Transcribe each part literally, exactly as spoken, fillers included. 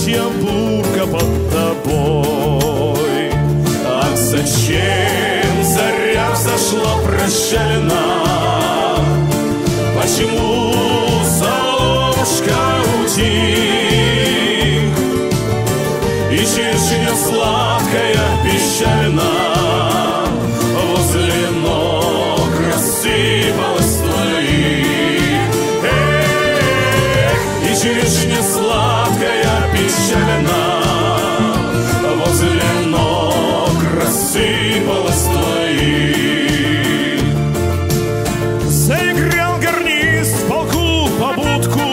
птичья будка под тобой. Ах, зачем заря взошла прощальна? Почему соловушка утих? И черешня сладкая печальна возле ног рассыпалась твоих. Эх, и черешня сладкая печальна возле ног рассыпалась твоих. Заиграл гарнист в полку побудку,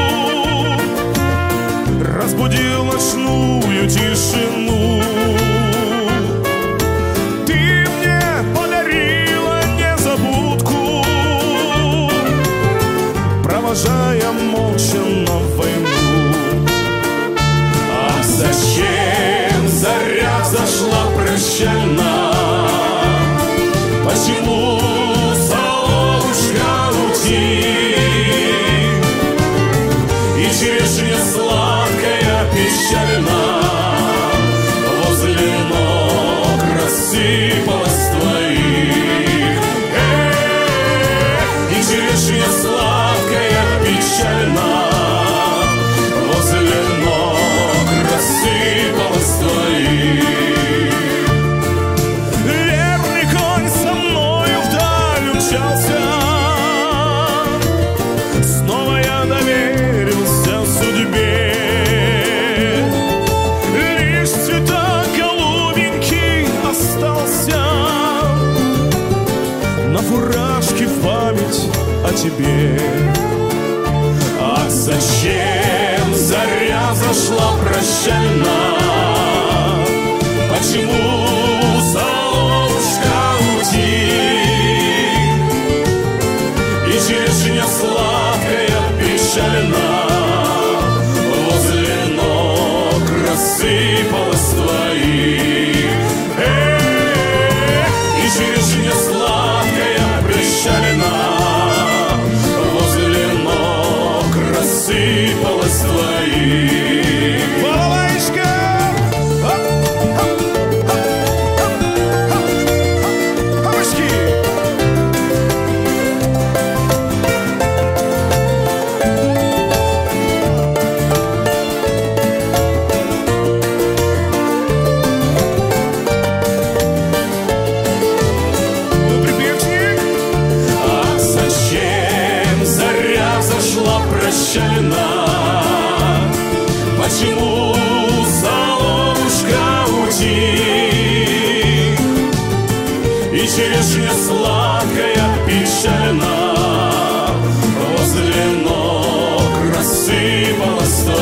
разбудил ночную тишину. Ты мне подарила незабудку, провожая молча на войну. Ах, зачем заря взошла прощальна? Почему соловушка утих? И черешня сладкая печальна возле ног рассыпалась твоих. Эх, и черешня сладкая печальна возле ног рассыпалась твоих. Верный конь со мною вдаль умчался, снова я доверился судьбе. Лишь цветок голубенький остался на фуражке в память о тебе. Ах, зачем заря зашла прощальна? Почему соловушка утих? И черешня сладкая печальна возле ног рассыпалась твоих. Эх, и черешня сладкая печальна возле ног рассыпалась твоих. Балалайка! Прощальна. Почему соловушка утих? И черешня сладкая печальна возле ног рассыпалась.